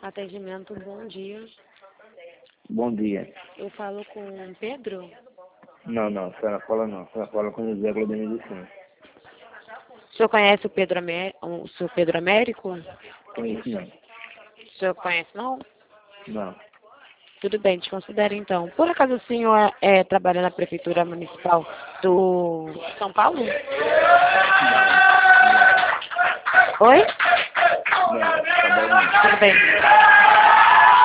Atendimento, bom dia. Bom dia. Eu falo com Pedro? Não, a senhora fala não. A senhora fala com o José Globinho de Cima. O senhor conhece o seu Pedro Américo? Conheço não. O senhor conhece, não? Não. Tudo bem, te considero então. Por acaso o senhor trabalha na Prefeitura Municipal do São Paulo? Oi? Não, tá bom. Tudo bem.